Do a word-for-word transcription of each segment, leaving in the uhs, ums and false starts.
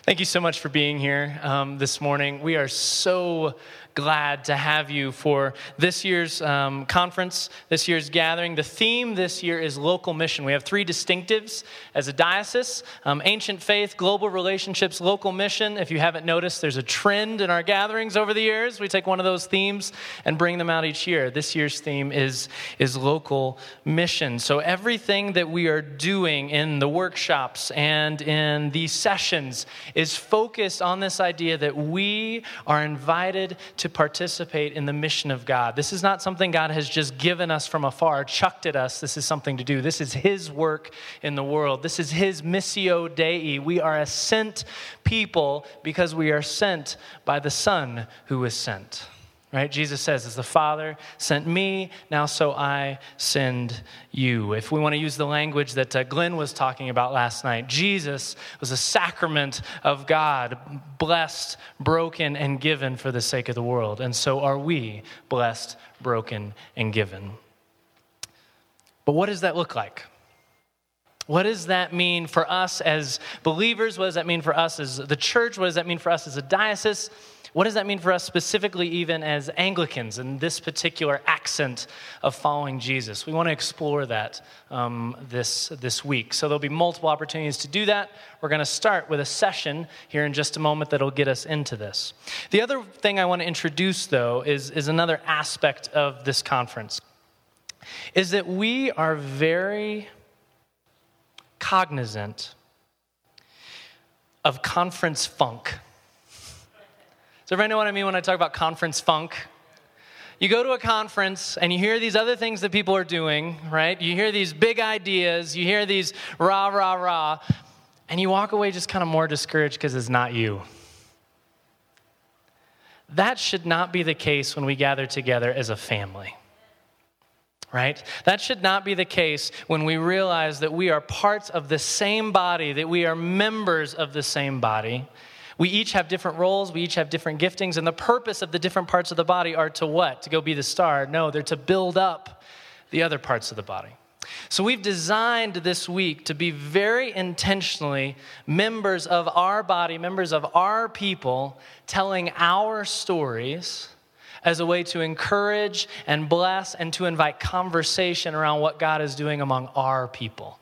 Thank you so much for being here um, this morning. We are so glad to have you for this year's um, conference, this year's gathering. The theme this year is local mission. We have three distinctives as a diocese: um, ancient faith, global relationships, local mission. If you haven't noticed, there's a trend in our gatherings over the years. We take one of those themes and bring them out each year. This year's theme is, is local mission. So everything that we are doing in the workshops and in these sessions is focused on this idea that we are invited to participate in the mission of God. This is not something God has just given us from afar, chucked at us. This is something to do. This is His work in the world. This is His missio Dei. We are a sent people because we are sent by the Son who was sent. Right? Jesus says, as the Father sent me, now so I send you. If we want to use the language that uh, Glenn was talking about last night, Jesus was a sacrament of God, blessed, broken, and given for the sake of the world. And so are we, blessed, broken, and given. But what does that look like? What does that mean for us as believers? What does that mean for us as the church? What does that mean for us as a diocese? What does that mean for us specifically even as Anglicans in this particular accent of following Jesus? We want to explore that um, this, this week. So there'll be multiple opportunities to do that. We're going to start with a session here in just a moment that'll get us into this. The other thing I want to introduce, though, is, is another aspect of this conference, is that we are very cognizant of conference funk. Does everybody know what I mean when I talk about conference funk? You go to a conference and you hear these other things that people are doing, right? You hear these big ideas, you hear these rah, rah, rah, and you walk away just kind of more discouraged because it's not you. That should not be the case when we gather together as a family. Right? That should not be the case when we realize that we are parts of the same body, that we are members of the same body. We each have different roles, we each have different giftings, and the purpose of the different parts of the body are to what? To go be the star? No, they're to build up the other parts of the body. So we've designed this week to be very intentionally members of our body, members of our people, telling our stories as a way to encourage and bless and to invite conversation around what God is doing among our people.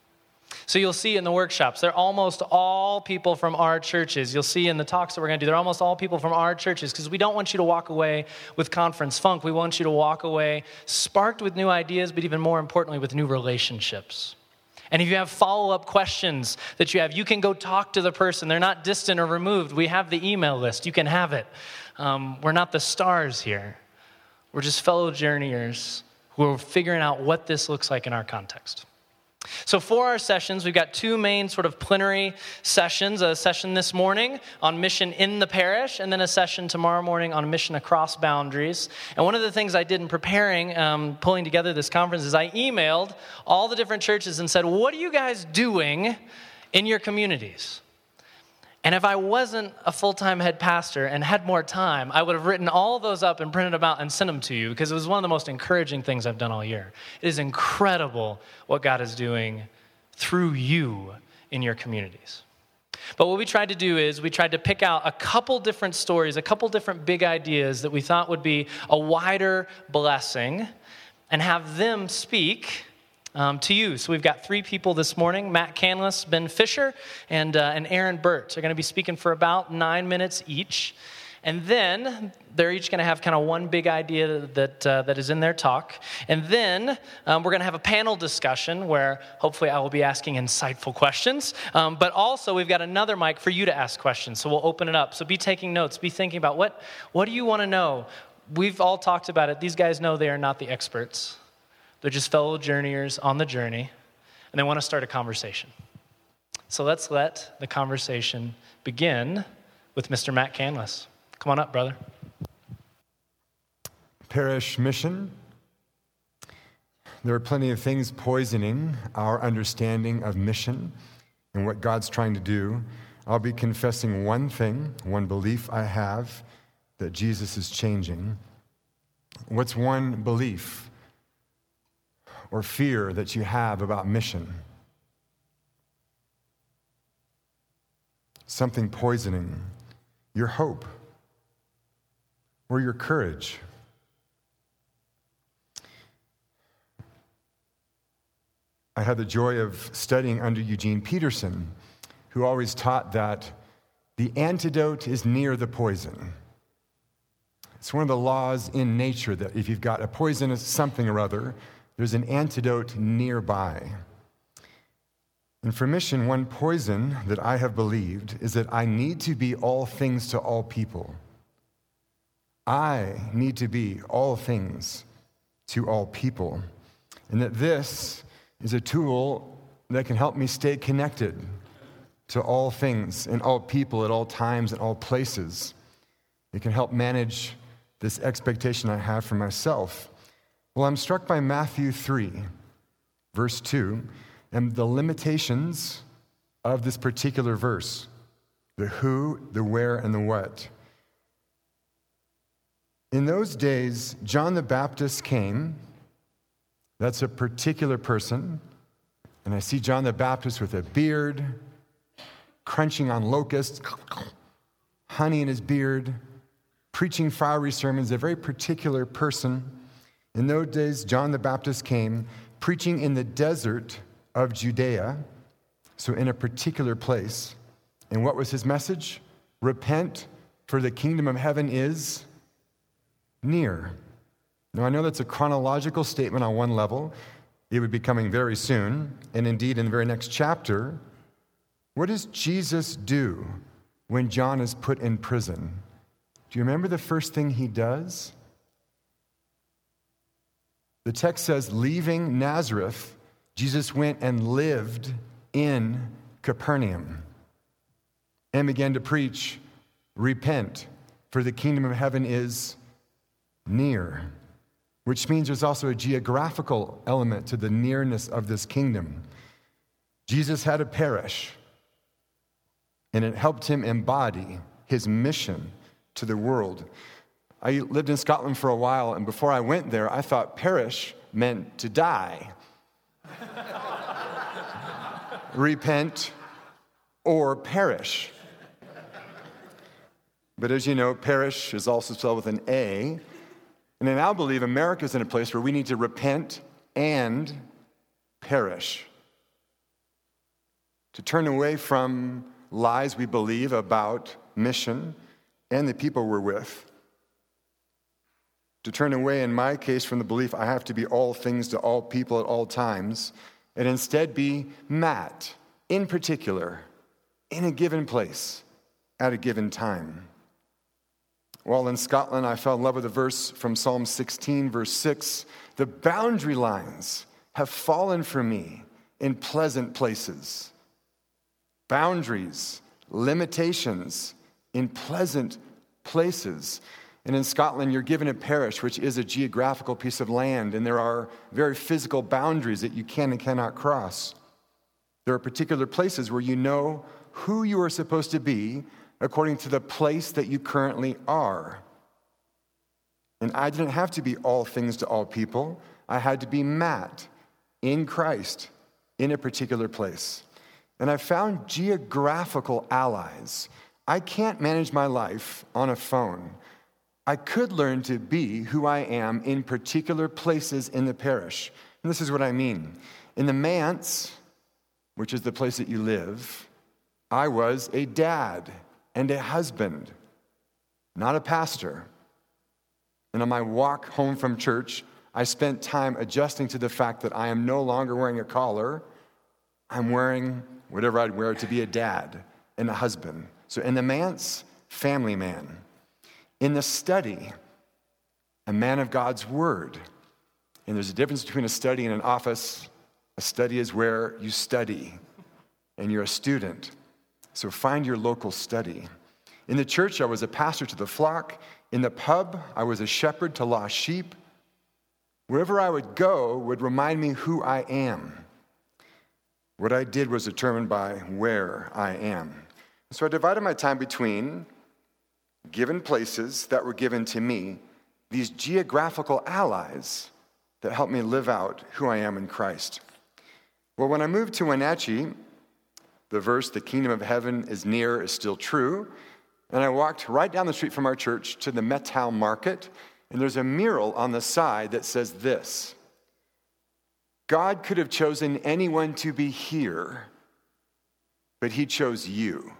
So you'll see in the workshops, they're almost all people from our churches. You'll see in the talks that we're going to do, they're almost all people from our churches, because we don't want you to walk away with conference funk. We want you to walk away sparked with new ideas, but even more importantly, with new relationships. And if you have follow-up questions that you have, you can go talk to the person. They're not distant or removed. We have the email list. You can have it. Um, we're not the stars here. We're just fellow journeyers who are figuring out what this looks like in our context. So for our sessions, we've got two main sort of plenary sessions, a session this morning on mission in the parish, and then a session tomorrow morning on mission across boundaries. And one of the things I did in preparing, um, pulling together this conference, is I emailed all the different churches and said, what are you guys doing in your communities? And if I wasn't a full-time head pastor and had more time, I would have written all of those up and printed them out and sent them to you, because it was one of the most encouraging things I've done all year. It is incredible what God is doing through you in your communities. But what we tried to do is we tried to pick out a couple different stories, a couple different big ideas that we thought would be a wider blessing, and have them speak Um, to you. So we've got three people this morning: Matt Canlis, Ben Fisher, and uh, and Aaron Burt. They're going to be speaking for about nine minutes each. And then they're each going to have kind of one big idea that uh, that is in their talk. And then um, we're going to have a panel discussion where hopefully I will be asking insightful questions. Um, but also we've got another mic for you to ask questions. So we'll open it up. So be taking notes. Be thinking about what what do you want to know? We've all talked about it. These guys know they are not the experts. They're just fellow journeyers on the journey, and they want to start a conversation. So let's let the conversation begin with Mister Matt Canlis. Come on up, brother. Parish mission. There are plenty of things poisoning our understanding of mission and what God's trying to do. I'll be confessing one thing, one belief I have, that Jesus is changing. What's one belief or fear that you have about mission? something poisoning your hope or your courage. I had the joy of studying under Eugene Peterson, who always taught that the antidote is near the poison. It's one of the laws in nature that if you've got a poisonous something or other, there's an antidote nearby. And for mission, one poison that I have believed is that I need to be all things to all people. I need to be all things to all people. And that this is a tool that can help me stay connected to all things and all people at all times and all places. It can help manage this expectation I have for myself. Well, I'm struck by Matthew three, verse two, and the limitations of this particular verse, the who, the where, and the what. In those days, John the Baptist came. That's a particular person. And I see John the Baptist with a beard, crunching on locusts, honey in his beard, preaching fiery sermons, a very particular person. In those days, John the Baptist came, preaching in the desert of Judea, so in a particular place. And what was his message? Repent, for the kingdom of heaven is near. Now, I know that's a chronological statement on one level. It would be coming very soon. And indeed, in the very next chapter, what does Jesus do when John is put in prison? Do you remember the first thing he does? The text says, leaving Nazareth, Jesus went and lived in Capernaum and began to preach, repent, for the kingdom of heaven is near, which means there's also a geographical element to the nearness of this kingdom. Jesus had to perish, and it helped him embody his mission to the world. I lived in Scotland for a while, and before I went there, I thought perish meant to die. Repent or perish. But as you know, perish is also spelled with an A. And I now believe America's in a place where we need to repent and perish. To turn away from lies we believe about mission and the people we're with. To turn away, in my case, from the belief I have to be all things to all people at all times, and instead be Matt, in particular, in a given place, at a given time. While in Scotland, I fell in love with a verse from Psalm sixteen, verse six. The boundary lines have fallen for me in pleasant places. Boundaries, limitations in pleasant places. And in Scotland, you're given a parish, which is a geographical piece of land, and there are very physical boundaries that you can and cannot cross. There are particular places where you know who you are supposed to be according to the place that you currently are. And I didn't have to be all things to all people. I had to be Matt in Christ in a particular place. And I found geographical allies. I can't manage my life on a phone. I could learn to be who I am in particular places in the parish. And this is what I mean. In the manse, which is the place that you live, I was a dad and a husband, not a pastor. And on my walk home from church, I spent time adjusting to the fact that I am no longer wearing a collar. I'm wearing whatever I'd wear to be a dad and a husband. So in the manse, family man. In the study, a man of God's word. And there's a difference between a study and an office. A study is where you study, and you're a student. So find your local study. In the church, I was a pastor to the flock. In the pub, I was a shepherd to lost sheep. Wherever I would go would remind me who I am. What I did was determined by where I am. So I divided my time between given places that were given to me, these geographical allies that help me live out who I am in Christ. Well, when I moved to Wenatchee, The verse, the kingdom of heaven is near, is still true. And I walked right down the street from our church to the Metal Market, and there's a mural on the side that says this: God could have chosen anyone to be here, but he chose you.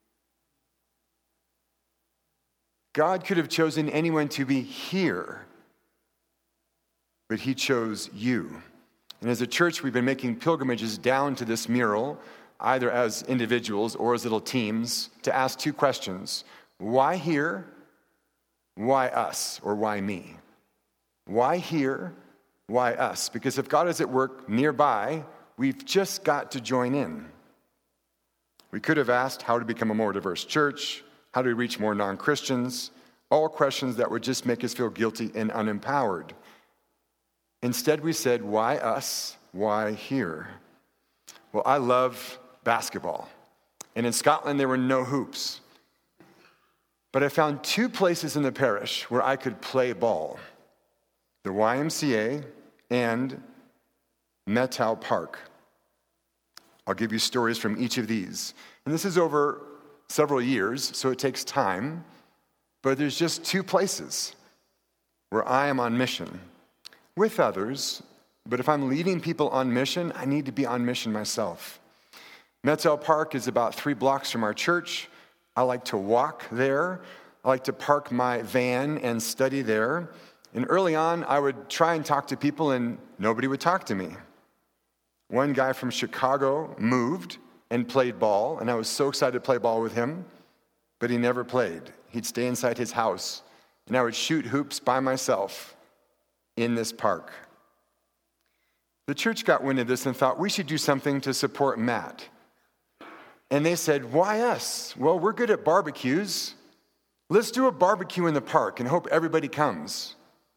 God could have chosen anyone to be here, but he chose you. And as a church, we've been making pilgrimages down to this mural, either as individuals or as little teams, to ask two questions. Why here? Why us? Or why me? Why here? Why us? Because if God is at work nearby, we've just got to join in. We could have asked how to become a more diverse church, how do we reach more non-Christians, all questions that would just make us feel guilty and unempowered. Instead, we said, why us? Why here? Well, I love basketball. And in Scotland, there were no hoops. But I found two places in the parish where I could play ball: the Y M C A and Metal Park. I'll give you stories from each of these. And this is over several years, so it takes time. But there's just two places where I am on mission with others. But if I'm leading people on mission, I need to be on mission myself. Metal Park is about three blocks from our church. I like to walk there. I like to park my van and study there. And early on, I would try and talk to people, and nobody would talk to me. One guy from Chicago moved and played ball, and I was so excited to play ball with him, but he never played. He'd stay inside his house, and I would shoot hoops by myself in this park. The church got wind of this and thought we should do something to support Matt. And they said, why us? Well, we're good at barbecues. Let's do a barbecue in the park and hope everybody comes.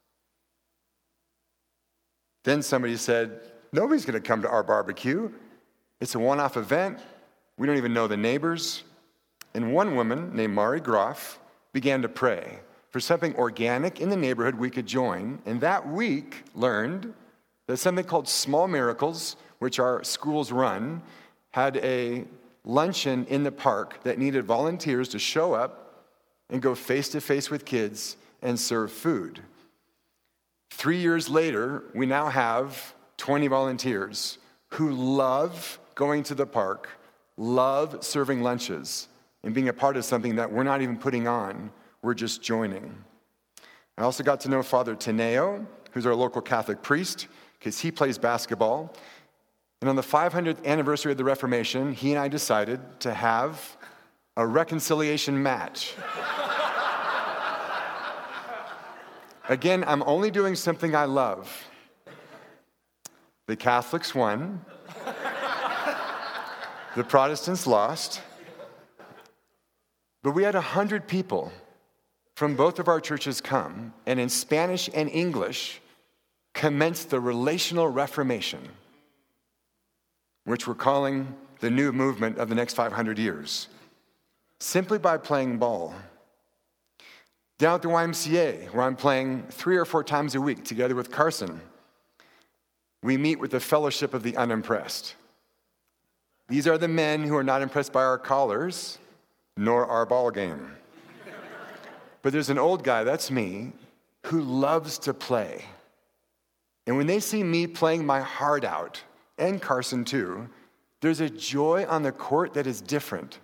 Then somebody said, nobody's going to come to our barbecue. It's a one-off event. We don't even know the neighbors. And one woman named Mari Groff began to pray for something organic in the neighborhood we could join. And that week learned that something called Small Miracles, which our schools run, had a luncheon in the park that needed volunteers to show up and go face-to-face with kids and serve food. Three years later, we now have twenty volunteers who love going to the park, love serving lunches, and being a part of something that we're not even putting on, we're just joining. I also got to know Father Teneo, who's our local Catholic priest, because he plays basketball. And on the five hundredth anniversary of the Reformation, he and I decided to have a reconciliation match. Again, I'm only doing something I love. The Catholics won. The Protestants lost. But we had one hundred people from both of our churches come, and in Spanish and English, commenced the Relational Reformation, which we're calling the new movement of the next five hundred years, simply by playing ball. Down at the Y M C A, where I'm playing three or four times a week together with Carson, we meet with the Fellowship of the Unimpressed. These are the men who are not impressed by our collars, nor our ball game. But there's an old guy, that's me, who loves to play. And when they see me playing my heart out, and Carson too, there's a joy on the court that is different.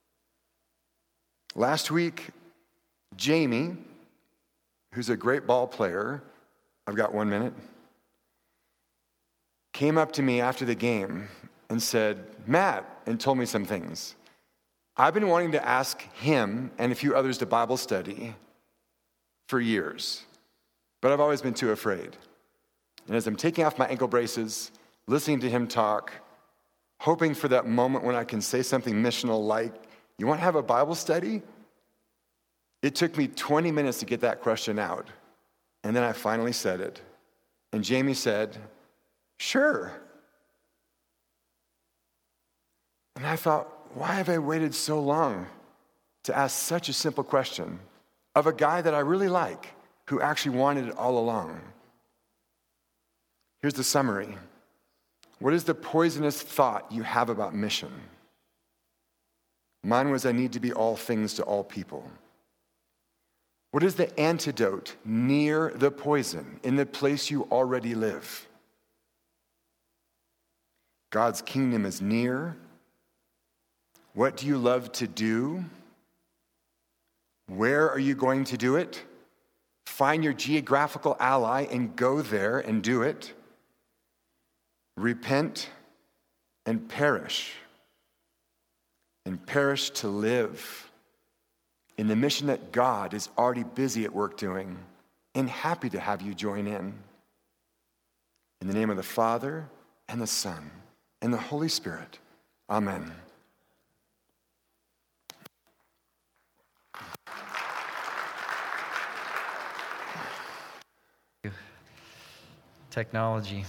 Last week, Jamie, who's a great ball player, I've got one minute, came up to me after the game and said, Matt, and told me some things. I've been wanting to ask him and a few others to Bible study for years, but I've always been too afraid. And as I'm taking off my ankle braces, listening to him talk, hoping for that moment when I can say something missional like, you want to have a Bible study? It took me twenty minutes to get that question out. And then I finally said it. And Jamie said, sure. And I thought, why have I waited so long to ask such a simple question of a guy that I really like, who actually wanted it all along? Here's the summary. What is the poisonous thought you have about mission? Mine was, I need to be all things to all people. What is the antidote near the poison, in the place you already live? God's kingdom is near. What do you love to do? Where are you going to do it? Find your geographical ally and go there and do it. Repent and perish. And perish to live in the mission that God is already busy at work doing, and happy to have you join in. In the name of the Father, and the Son, and the Holy Spirit. Amen. Technology.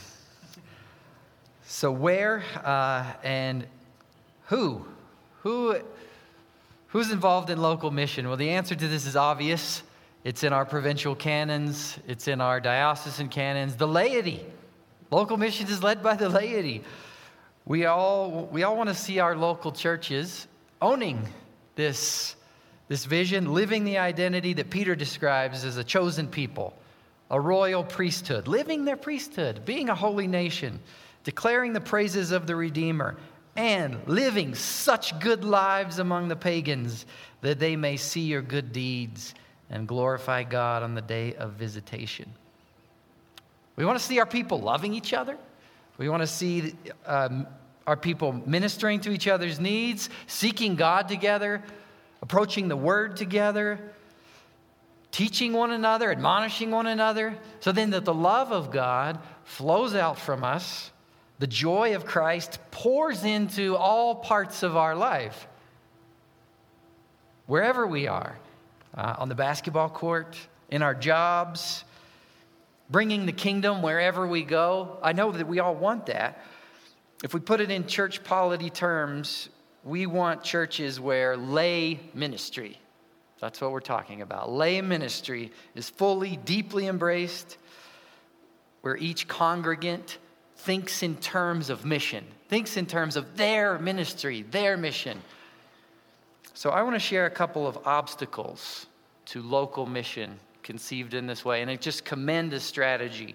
So where uh, and who? Who? Who's involved in local mission? Well, the answer to this is obvious. It's in our provincial canons. It's in our diocesan canons. The laity. Local missions is led by the laity. We all we all want to see our local churches owning this, this vision, living the identity that Peter describes as a chosen people, a royal priesthood, living their priesthood, being a holy nation, declaring the praises of the Redeemer, and living such good lives among the pagans that they may see your good deeds and glorify God on the day of visitation. We want to see our people loving each other. We want to see um, our people ministering to each other's needs, seeking God together, approaching the Word together, teaching one another, admonishing one another, so then that the love of God flows out from us. The joy of Christ pours into all parts of our life, wherever we are, uh, on the basketball court, in our jobs, bringing the kingdom wherever we go. I know that we all want that. If we put it in church polity terms, we want churches where lay ministry, that's what we're talking about. Lay ministry is fully, deeply embraced, where each congregant thinks in terms of mission, thinks in terms of their ministry, their mission. So I want to share a couple of obstacles to local mission conceived in this way, and I just commend this strategy.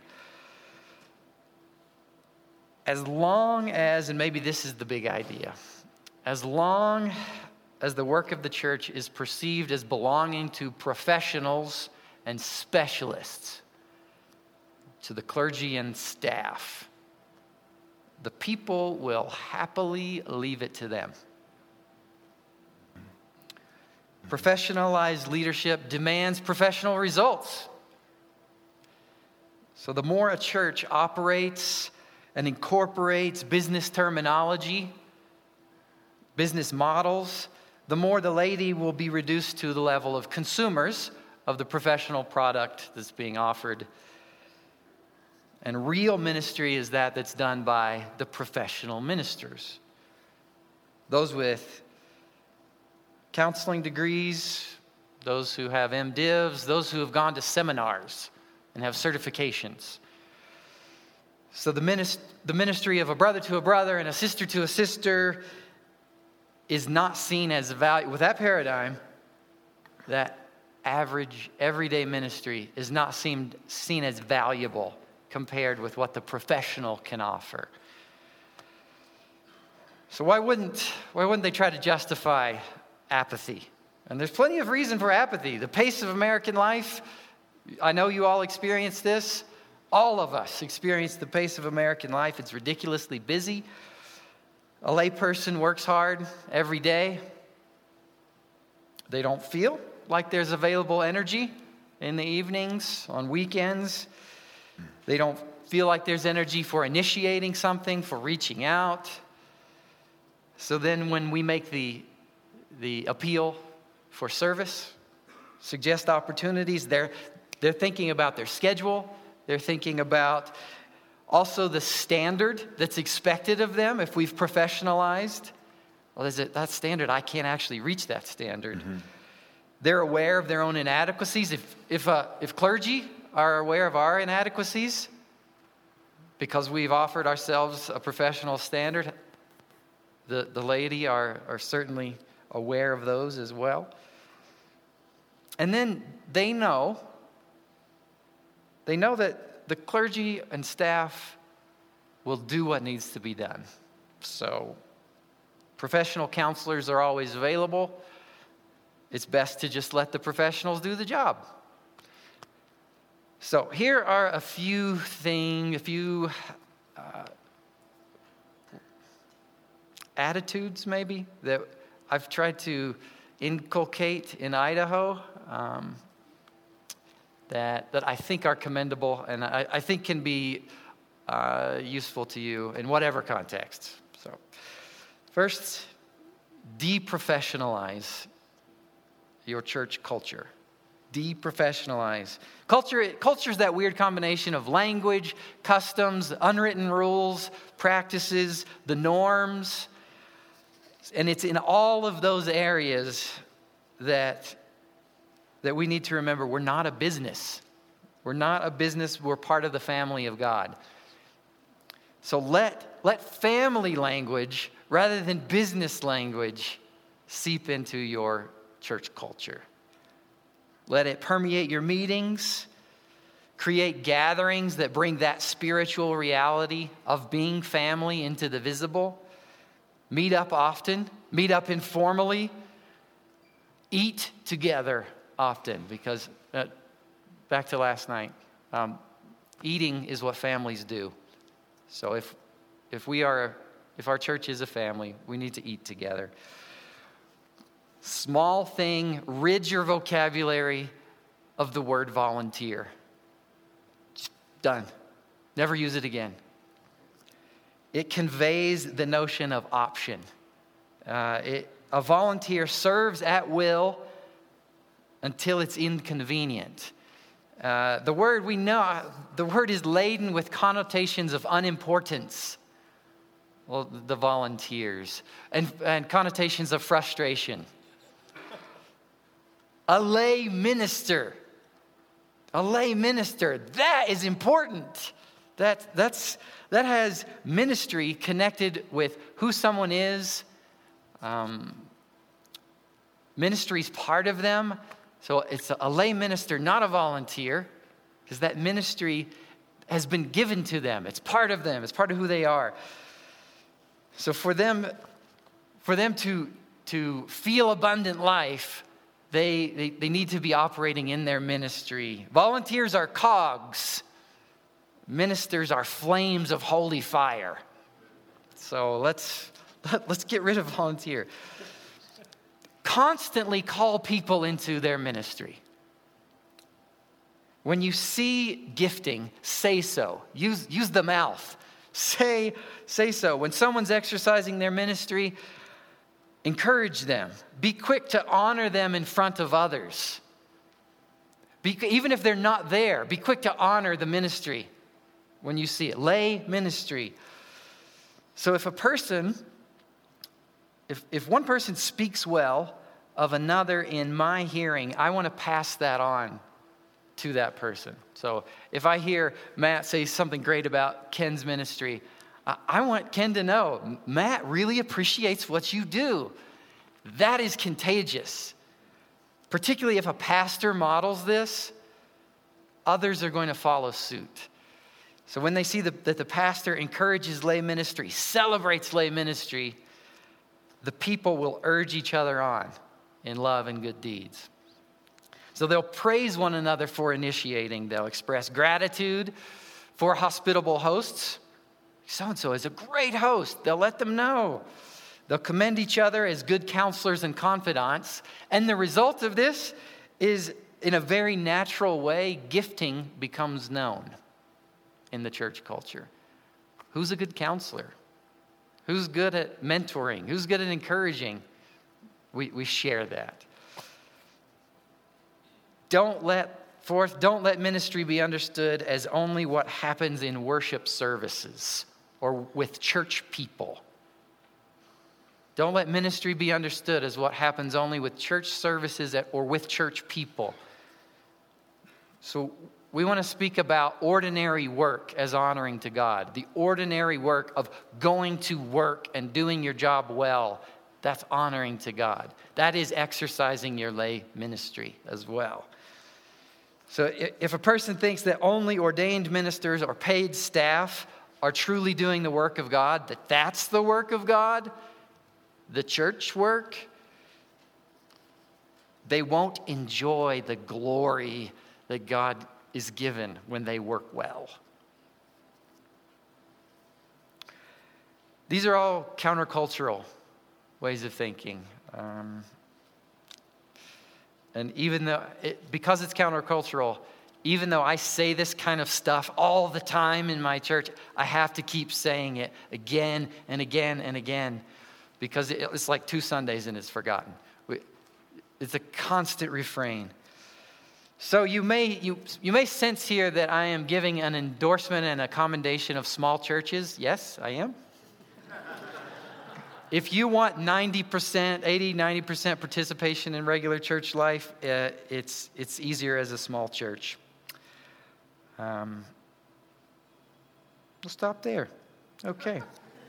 As long as, and maybe this is the big idea, as long as the work of the church is perceived as belonging to professionals and specialists, to the clergy and staff, the people will happily leave it to them. Professionalized leadership demands professional results. So the more a church operates and incorporates business terminology, business models, the more the laity will be reduced to the level of consumers of the professional product that's being offered. And real ministry is that that's done by the professional ministers. Those with counseling degrees, those who have MDivs, those who have gone to seminars and have certifications. So the minist- the ministry of a brother to a brother and a sister to a sister is not seen as value. With that paradigm, that average, everyday ministry is not seen, seen as valuable compared with what the professional can offer. So why wouldn't, why wouldn't they try to justify apathy? And there's plenty of reason for apathy. The pace of American life, I know you all experience this. All of us experience the pace of American life. It's ridiculously busy. A layperson works hard every day. They don't feel like there's available energy in the evenings, on weekends. They don't feel like there's energy for initiating something, for reaching out. So then when we make the, the appeal for service, suggest opportunities, they're, they're thinking about their schedule. They're thinking about also the standard that's expected of them. If we've professionalized, well, is it that standard? I can't actually reach that standard. Mm-hmm. They're aware of their own inadequacies. If if uh, if clergy are aware of our inadequacies because we've offered ourselves a professional standard, the, the laity are, are certainly aware of those as well. And then they know, they know that the clergy and staff will do what needs to be done. So professional counselors are always available. It's best to just let the professionals do the job. So here are a few things, a few uh, attitudes maybe that I've tried to inculcate in Idaho um, that that I think are commendable and I, I think can be uh, useful to you in whatever context. So first, deprofessionalize your church culture. Deprofessionalize. Culture, culture is that weird combination of language, customs, unwritten rules, practices, the norms. And it's in all of those areas that, that we need to remember we're not a business. We're not a business. We're part of the family of God. So let, let family language rather than business language seep into your church culture. Let it permeate your meetings. Create gatherings that bring that spiritual reality of being family into the visible. Meet up often. Meet up informally. Eat together often. Because, uh, back to last night, um, eating is what families do. So if if we are, if our church is a family, we need to eat together. Small thing, rid your vocabulary of the word volunteer. Just done. Never use it again. It conveys the notion of option. Uh, it, a volunteer serves at will until it's inconvenient. Uh, the word we know, the word is laden with connotations of unimportance. Well, the volunteers. And, and connotations of frustration. A lay minister. A lay minister. That is important. That, that's, that has ministry connected with who someone is. Um, ministry is part of them. So it's a lay minister, not a volunteer, because that ministry has been given to them. It's part of them. It's part of who they are. So for them, for them to, to feel abundant life, they, they, they need to be operating in their ministry. Volunteers are cogs. Ministers are flames of holy fire. So let's, let, let's get rid of volunteer. Constantly call people into their ministry. When you see gifting, say so. Use, use the mouth. Say, say so. When someone's exercising their ministry, encourage them. Be quick to honor them in front of others. Be, even if they're not there, be quick to honor the ministry when you see it. Lay ministry. So if a person, if, if one person speaks well of another in my hearing, I want to pass that on to that person. So if I hear Matt say something great about Ken's ministry, I want Ken to know, Matt really appreciates what you do. That is contagious. Particularly if a pastor models this, others are going to follow suit. So when they see the, that the pastor encourages lay ministry, celebrates lay ministry, the people will urge each other on in love and good deeds. So they'll praise one another for initiating. They'll express gratitude for hospitable hosts. So-and-so is a great host. They'll let them know. They'll commend each other as good counselors and confidants. And the result of this is, in a very natural way, gifting becomes known in the church culture. Who's a good counselor? Who's good at mentoring? Who's good at encouraging? We, we share that. Don't let, fourth, don't let ministry be understood as only what happens in worship services or with church people. Don't let ministry be understood as what happens only with church services or with church people. So we want to speak about ordinary work as honoring to God. The ordinary work of going to work and doing your job well. That's honoring to God. That is exercising your lay ministry as well. So if a person thinks that only ordained ministers or paid staff are truly doing the work of God, that that's the work of God, the church work, they won't enjoy the glory that God is given when they work well. These are all countercultural ways of thinking. Um, and even though, it, because it's countercultural, even though I say this kind of stuff all the time in my church, I have to keep saying it again and again and again, because it, it's like two Sundays and it's forgotten. We, it's a constant refrain. So you may you you may sense here that I am giving an endorsement and a commendation of small churches. Yes, I am. If you want ninety percent, eighty, ninety percent participation in regular church life, uh, it's it's easier as a small church. Um, we'll stop there. Okay.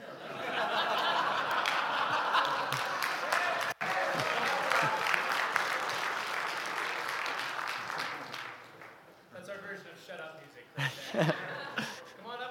That's our version of shut up music right there. Come on up,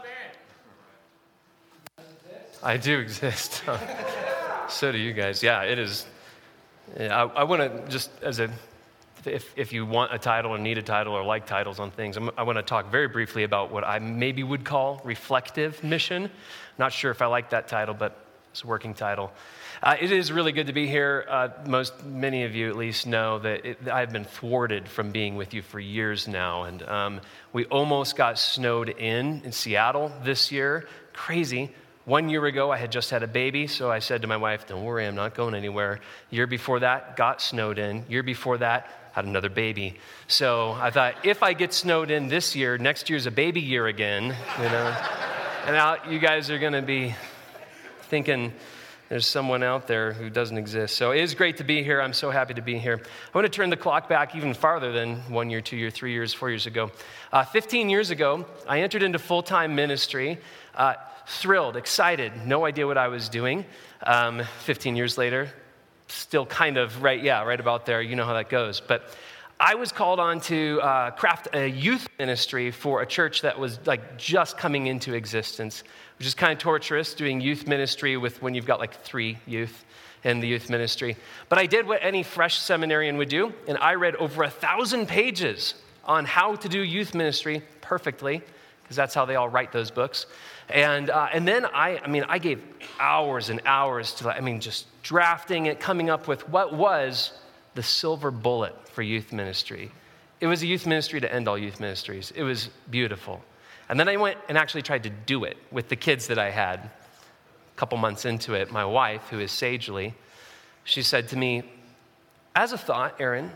Aaron. I do exist. So do you guys. Yeah, it is. Yeah, I, I want to just, as a, if if you want a title or need a title or like titles on things, I'm, I want to talk very briefly about what I maybe would call reflective mission. Not sure if I like that title, but it's a working title. Uh, it is really good to be here. Uh, most, many of you at least know that it, I've been thwarted from being with you for years now, and um, we almost got snowed in in Seattle this year. Crazy. One year ago, I had just had a baby, so I said to my wife, don't worry, I'm not going anywhere. Year before that, got snowed in. Year before that, had another baby. So I thought, if I get snowed in this year, next year's a baby year again, you know. And now you guys are going to be thinking there's someone out there who doesn't exist. So it is great to be here. I'm so happy to be here. I want to turn the clock back even farther than one year, two years, three years, four years ago. Uh, fifteen years ago, I entered into full-time ministry. Uh, Thrilled, excited, no idea what I was doing. Um, fifteen years later, still kind of right, yeah, right about there. You know how that goes. But I was called on to uh, craft a youth ministry for a church that was like just coming into existence, which is kind of torturous, doing youth ministry with when you've got like three youth in the youth ministry. But I did what any fresh seminarian would do, and I read over a thousand pages on how to do youth ministry perfectly, because that's how they all write those books. And uh, and then I, I mean, I gave hours and hours to, I mean, just drafting it, coming up with what was the silver bullet for youth ministry. It was a youth ministry to end all youth ministries. It was beautiful. And then I went and actually tried to do it with the kids that I had. A couple months into it, my wife, who is sagely, she said to me, as a thought, Aaron,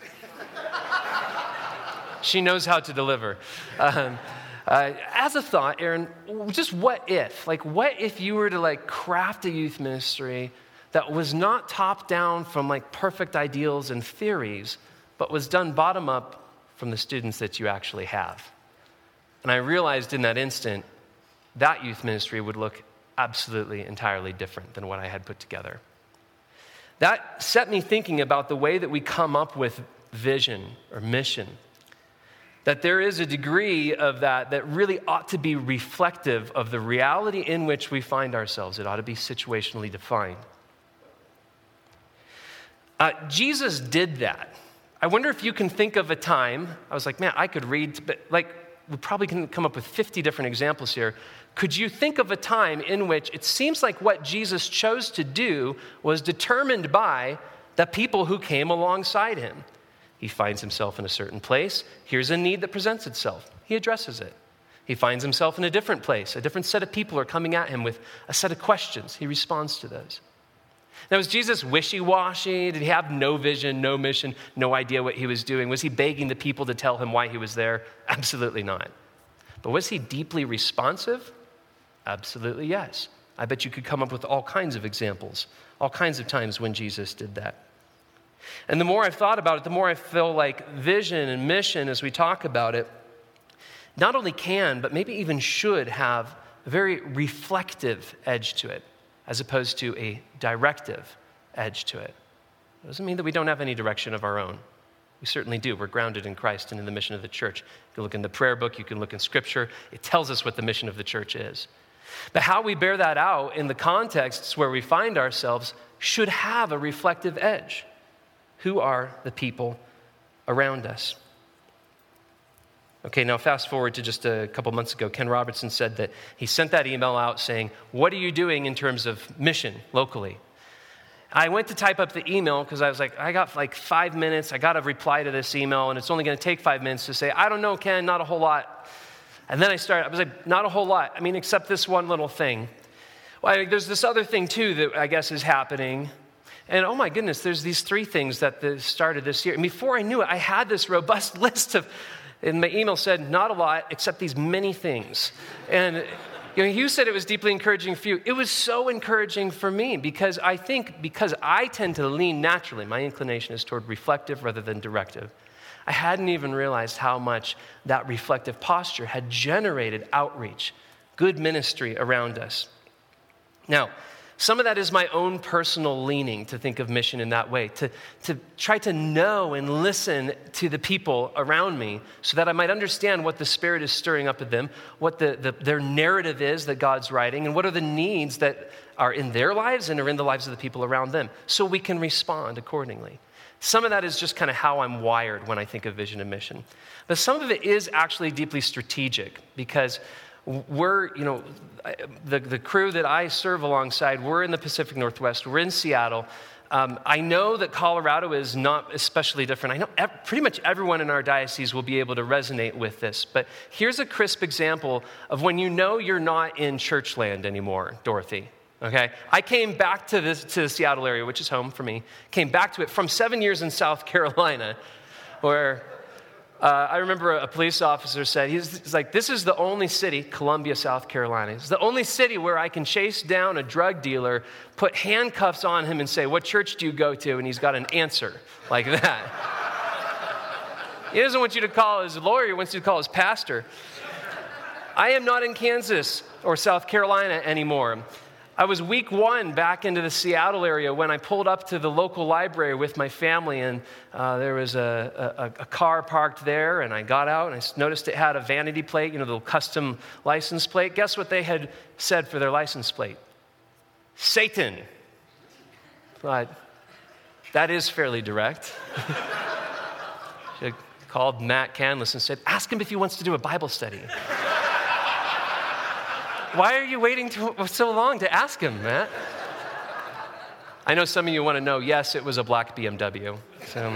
she knows how to deliver. Um, Uh, as a thought, Aaron, just what if? Like, what if you were to, like, craft a youth ministry that was not top down from, like, perfect ideals and theories, but was done bottom up from the students that you actually have? And I realized in that instant that youth ministry would look absolutely entirely different than what I had put together. That set me thinking about the way that we come up with vision or mission. That there is a degree of that that really ought to be reflective of the reality in which we find ourselves. It ought to be situationally defined. Uh, Jesus did that. I wonder if you can think of a time, I was like, man, I could read, but like, we probably can come up with fifty different examples here. Could you think of a time in which it seems like what Jesus chose to do was determined by the people who came alongside him? He finds himself in a certain place. Here's a need that presents itself. He addresses it. He finds himself in a different place. A different set of people are coming at him with a set of questions. He responds to those. Now, was Jesus wishy-washy? Did he have no vision, no mission, no idea what he was doing? Was he begging the people to tell him why he was there? Absolutely not. But was he deeply responsive? Absolutely yes. I bet you could come up with all kinds of examples, all kinds of times when Jesus did that. And the more I've thought about it, the more I feel like vision and mission, as we talk about it, not only can, but maybe even should have a very reflective edge to it, as opposed to a directive edge to it. It doesn't mean that we don't have any direction of our own. We certainly do. We're grounded in Christ and in the mission of the church. You can look in the prayer book, you can look in Scripture. It tells us what the mission of the church is. But how we bear that out in the contexts where we find ourselves should have a reflective edge. Who are the people around us? Okay, now fast forward to just a couple months ago. Ken Robertson said that he sent that email out saying, what are you doing in terms of mission locally? I went to type up the email because I was like, I got like five minutes. I got to reply to this email, and it's only going to take five minutes to say, I don't know, Ken, not a whole lot. And then I started, I was like, not a whole lot. I mean, except this one little thing. Well, I, there's this other thing, too, that I guess is happening. And oh my goodness, there's these three things that the, started this year. And before I knew it, I had this robust list of, and my email said, not a lot, except these many things. And you know, you said it was deeply encouraging for you. It was so encouraging for me because I think because I tend to lean naturally, my inclination is toward reflective rather than directive. I hadn't even realized how much that reflective posture had generated outreach, good ministry around us. Now, some of that is my own personal leaning to think of mission in that way, to, to try to know and listen to the people around me so that I might understand what the Spirit is stirring up in them, what the, the, their narrative is that God's writing, and what are the needs that are in their lives and are in the lives of the people around them, so we can respond accordingly. Some of that is just kind of how I'm wired when I think of vision and mission. But some of it is actually deeply strategic because we're, you know, the, the crew that I serve alongside, we're in the Pacific Northwest, we're in Seattle. Um, I know that Colorado is not especially different. I know ev- pretty much everyone in our diocese will be able to resonate with this. But here's a crisp example of when you know you're not in church land anymore, Dorothy. Okay? I came back to this to the Seattle area, which is home for me, came back to it from seven years in South Carolina, where Uh, I remember a police officer said, he's, he's like, this is the only city, Columbia, South Carolina. It's the only city where I can chase down a drug dealer, put handcuffs on him and say, what church do you go to? And he's got an answer like that. He doesn't want you to call his lawyer, he wants you to call his pastor. I am not in Kansas or South Carolina anymore. I was week one back into the Seattle area when I pulled up to the local library with my family, and uh, there was a, a, a car parked there, and I got out and I noticed it had a vanity plate, you know, the little custom license plate. Guess what they had said for their license plate? Satan. But that is fairly direct. She called Matt Canlis and said, ask him if he wants to do a Bible study. Why are you waiting to, so long to ask him, Matt? I know some of you want to know, yes, it was a black B M W. So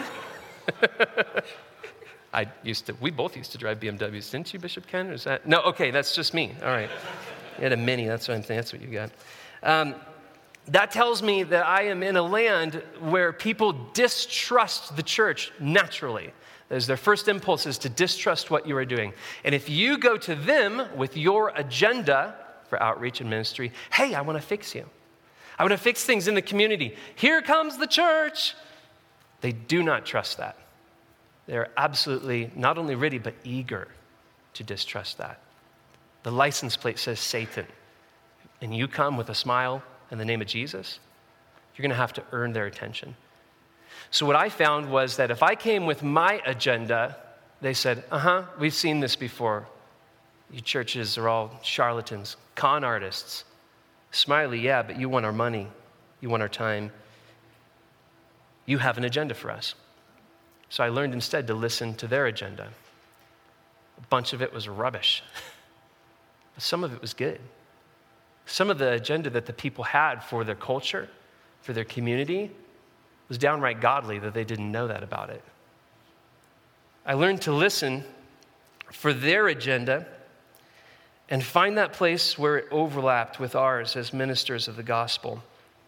I used to, we both used to drive B M Ws, didn't you, Bishop Ken? Is that, no, okay, that's just me. All right. You had a Mini, that's what I'm thinking, that's what you got. Um, that tells me that I am in a land where people distrust the church naturally. As their first impulse is to distrust what you are doing. And if you go to them with your agenda for outreach and ministry, hey, I want to fix you. I want to fix things in the community. Here comes the church. They do not trust that. They're absolutely not only ready, but eager to distrust that. The license plate says Satan. And you come with a smile in the name of Jesus, you're going to have to earn their attention. So what I found was that if I came with my agenda, they said, uh-huh, we've seen this before. You churches are all charlatans, con artists. Smiley, yeah, but you want our money. You want our time. You have an agenda for us. So I learned instead to listen to their agenda. A bunch of it was rubbish. But some of it was good. Some of the agenda that the people had for their culture, for their community, was downright godly that they didn't know that about it. I learned to listen for their agenda and find that place where it overlapped with ours as ministers of the gospel.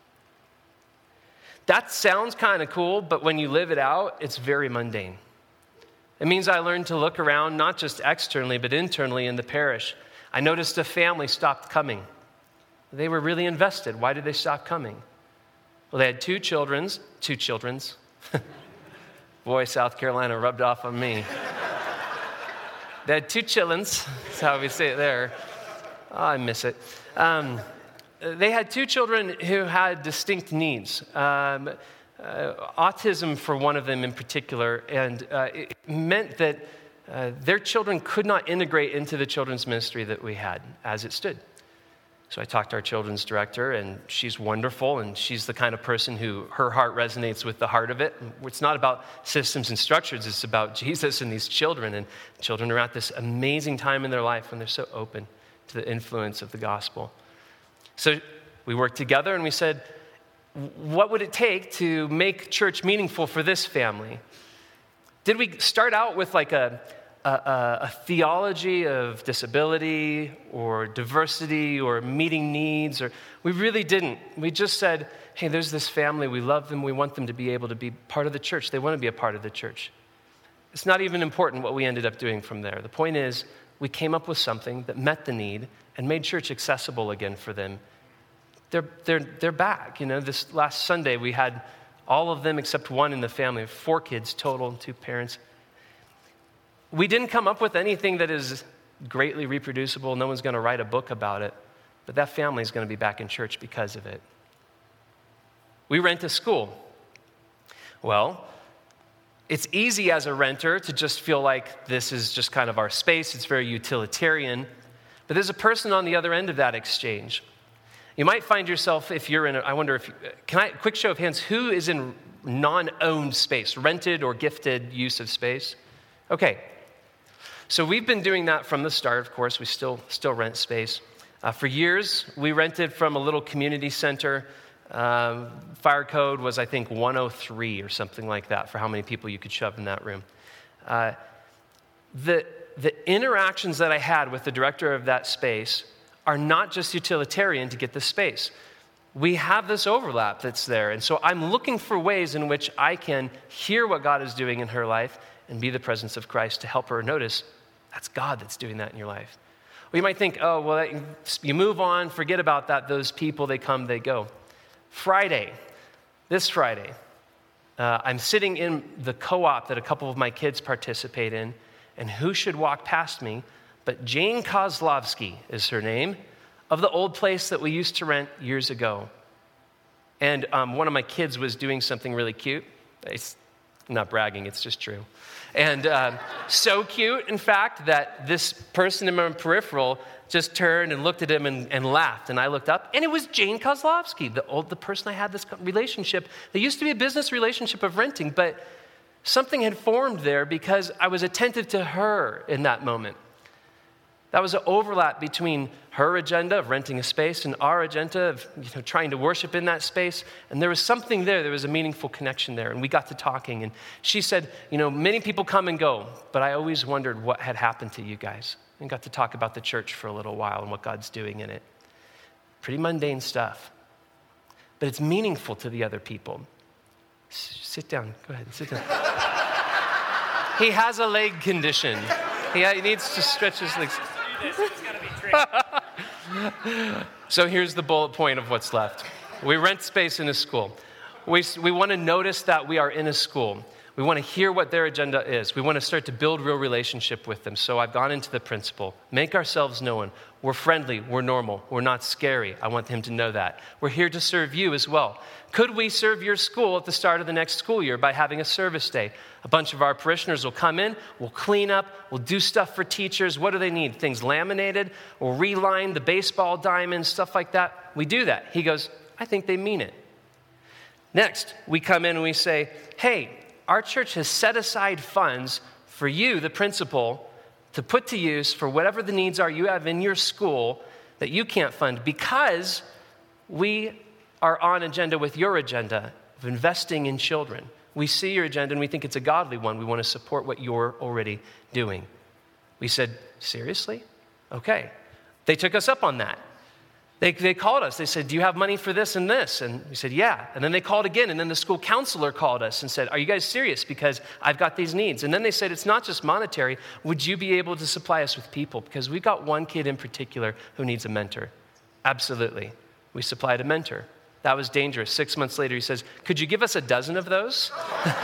That sounds kind of cool, but when you live it out, it's very mundane. It means I learned to look around, not just externally, but internally in the parish. I noticed a family stopped coming. They were really invested. Why did they stop coming? Well, they had two children's, two children's. Boy, South Carolina rubbed off on me. They had two chillins, that's how we say it there. Oh, I miss it. Um, they had two children who had distinct needs. Um, uh, autism for one of them in particular, and uh, it meant that uh, their children could not integrate into the children's ministry that we had as it stood. So I talked to our children's director, and she's wonderful, and she's the kind of person who her heart resonates with the heart of it. It's not about systems and structures, it's about Jesus and these children, and children are at this amazing time in their life when they're so open to the influence of the gospel. So we worked together, and we said, what would it take to make church meaningful for this family? Did we start out with like a A, a theology of disability or diversity or meeting needs? Or we really didn't. We just said, hey, there's this family, we love them, we want them to be able to be part of the church. They want to be a part of the church. It's not even important what we ended up doing from there. The point is, we came up with something that met the need and made church accessible again for them. They're, they're, they're back. You know, this last Sunday, we had all of them except one in the family, four kids total, two parents. We didn't come up with anything that is greatly reproducible. No one's going to write a book about it. But that family is going to be back in church because of it. We rent a school. Well, it's easy as a renter to just feel like this is just kind of our space. It's very utilitarian. But there's a person on the other end of that exchange. You might find yourself, if you're in a, I wonder if, can I, quick show of hands, who is in non-owned space, rented or gifted use of space? Okay. So we've been doing that from the start, of course. We still still rent space. Uh, for years, we rented from a little community center. Um, fire code was, I think, one oh three or something like that for how many people you could shove in that room. Uh, the, the interactions that I had with the director of that space are not just utilitarian to get the space. We have this overlap that's there. And so I'm looking for ways in which I can hear what God is doing in her life and be the presence of Christ to help her notice that's God that's doing that in your life. Or you might think, oh, well, you move on, forget about that. Those people, they come, they go. Friday, this Friday, uh, I'm sitting in the co-op that a couple of my kids participate in, and who should walk past me but Jane Kozlovsky is her name, of the old place that we used to rent years ago. And um, one of my kids was doing something really cute. It's, I'm not bragging, it's just true. And uh, so cute, in fact, that this person in my peripheral just turned and looked at him and, and laughed. And I looked up, and it was Jane Kozlovsky, the old, the person I had this relationship. There used to be a business relationship of renting, but something had formed there because I was attentive to her in that moment. That was an overlap between her agenda of renting a space and our agenda of you know, trying to worship in that space. And there was something there. There was a meaningful connection there. And we got to talking. And she said, you know, many people come and go, but I always wondered what had happened to you guys. And got to talk about the church for a little while and what God's doing in it. Pretty mundane stuff. But it's meaningful to the other people. Sit down. Go ahead. Sit down. He has a leg condition. He needs to stretch his legs. So here's the bullet point of what's left. We rent space in a school. We, we want to notice that we are in a school. We want to hear what their agenda is. We want to start to build real relationship with them. So I've gone into the principal. Make ourselves known. We're friendly. We're normal. We're not scary. I want him to know that. We're here to serve you as well. Could we serve your school at the start of the next school year by having a service day? A bunch of our parishioners will come in, we'll clean up, we'll do stuff for teachers. What do they need? Things laminated, we'll reline the baseball diamonds, stuff like that. We do that. He goes, I think they mean it. Next, we come in and we say, hey, our church has set aside funds for you, the principal, to put to use for whatever the needs are you have in your school that you can't fund because we are on agenda with your agenda of investing in children. We see your agenda and we think it's a godly one. We want to support what you're already doing. We said, seriously? Okay. They took us up on that. They, they called us. They said, do you have money for this and this? And we said, yeah. And then they called again. And then the school counselor called us and said, are you guys serious? Because I've got these needs. And then they said, it's not just monetary. Would you be able to supply us with people? Because we've got one kid in particular who needs a mentor. Absolutely. We supplied a mentor. That was dangerous. Six months later, he says, could you give us a dozen of those?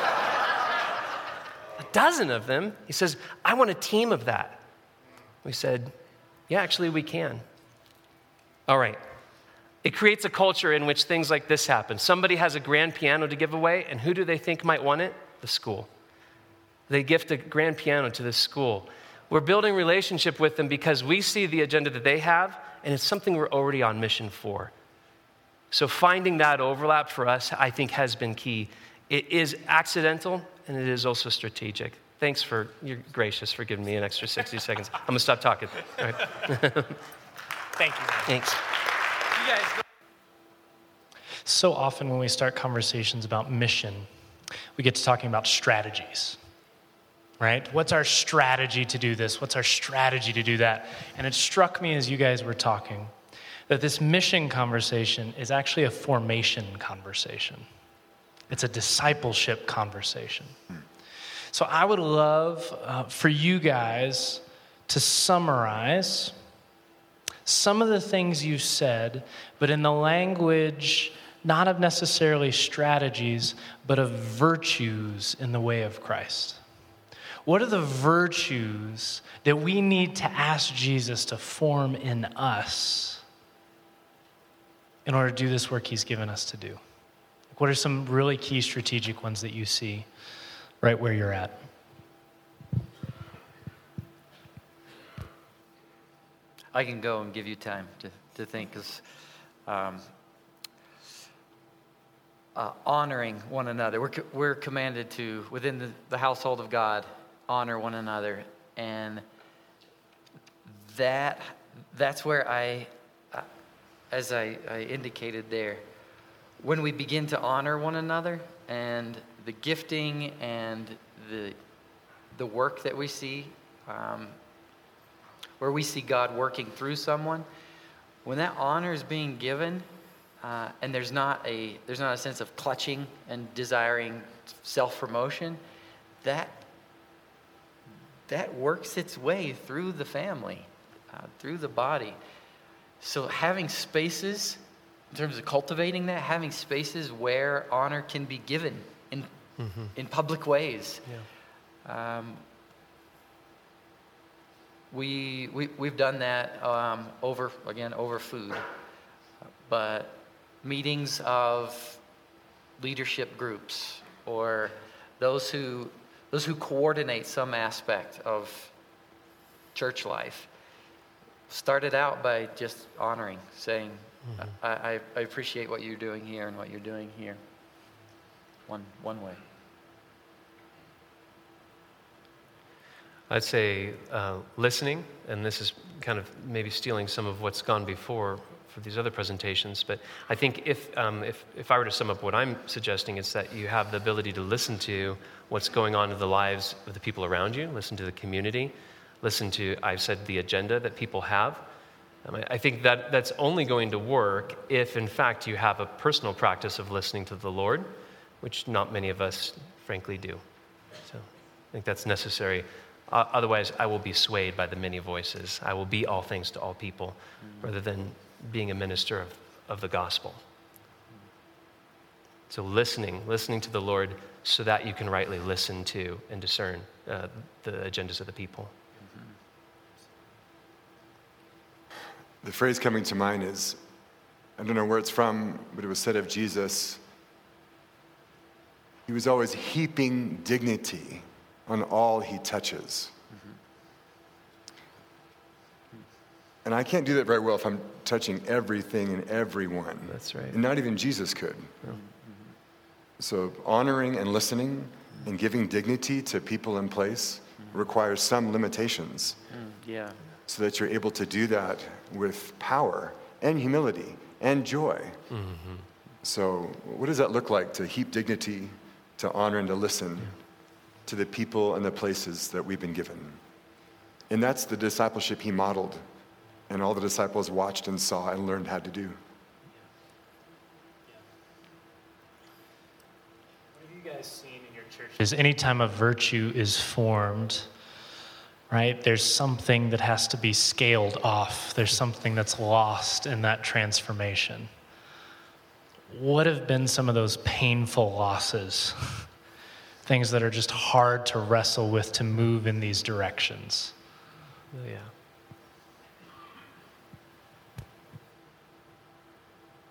A dozen of them? He says, I want a team of that. We said, yeah, actually we can. All right. It creates a culture in which things like this happen. Somebody has a grand piano to give away, and who do they think might want it? The school. They gift a grand piano to this school. We're building relationship with them because we see the agenda that they have, and it's something we're already on mission for. So finding that overlap for us, I think, has been key. It is accidental, and it is also strategic. Thanks for, you're gracious for giving me an extra sixty seconds. I'm going to stop talking. All right. Thank you. Thanks. You guys. So often when we start conversations about mission, we get to talking about strategies, right? What's our strategy to do this? What's our strategy to do that? And it struck me as you guys were talking that this mission conversation is actually a formation conversation. It's a discipleship conversation. So I would love uh, for you guys to summarize some of the things you said, but in the language not of necessarily strategies, but of virtues in the way of Christ. What are the virtues that we need to ask Jesus to form in us in order to do this work he's given us to do? What are some really key strategic ones that you see right where you're at? I can go and give you time to, to think, because um, uh, honoring one another. We're, we're commanded to, within the, the household of God, honor one another. And that that's where I, uh, as I, I indicated there, when we begin to honor one another and the gifting and the the work that we see, um, where we see God working through someone, when that honor is being given, uh, and there's not a there's not a sense of clutching and desiring self-promotion, that that works its way through the family, uh, through the body. So having spaces, in terms of cultivating that, having spaces where honor can be given in mm-hmm. in public ways. Yeah. Um, we, we, we've done that um, over, again, over food. But meetings of leadership groups or those who those who coordinate some aspect of church life started out by just honoring, saying, mm-hmm. I, I, I appreciate what you're doing here and what you're doing here. One one way. I'd say uh, listening, and this is kind of maybe stealing some of what's gone before for these other presentations, but I think if, um, if, if I were to sum up what I'm suggesting, it's that you have the ability to listen to what's going on in the lives of the people around you, listen to the community, listen to, I've said, the agenda that people have. Um, I think that that's only going to work if, in fact, you have a personal practice of listening to the Lord, which not many of us, frankly, do. So I think that's necessary. Uh, otherwise, I will be swayed by the many voices. I will be all things to all people, mm-hmm. rather than being a minister of, of the gospel. So listening, listening to the Lord so that you can rightly listen to and discern uh, the agendas of the people. Mm-hmm. The phrase coming to mind is, I don't know where it's from, but it was said of Jesus, he was always heaping dignity on all he touches. Mm-hmm. And I can't do that very well if I'm touching everything and everyone. That's right. And not even Jesus could. Yeah. Mm-hmm. So honoring and listening mm-hmm. and giving dignity to people in place mm-hmm. requires some limitations. Mm, yeah. So that you're able to do that with power and humility and joy. Mm-hmm. So what does that look like, to heap dignity, to honor and to listen yeah. to the people and the places that we've been given? And that's the discipleship he modeled, and all the disciples watched and saw and learned how to do. What have you guys seen in your churches? Anytime a virtue is formed, right, there's something that has to be scaled off. There's something that's lost in that transformation. What have been some of those painful losses? Things that are just hard to wrestle with, to move in these directions? Oh, yeah.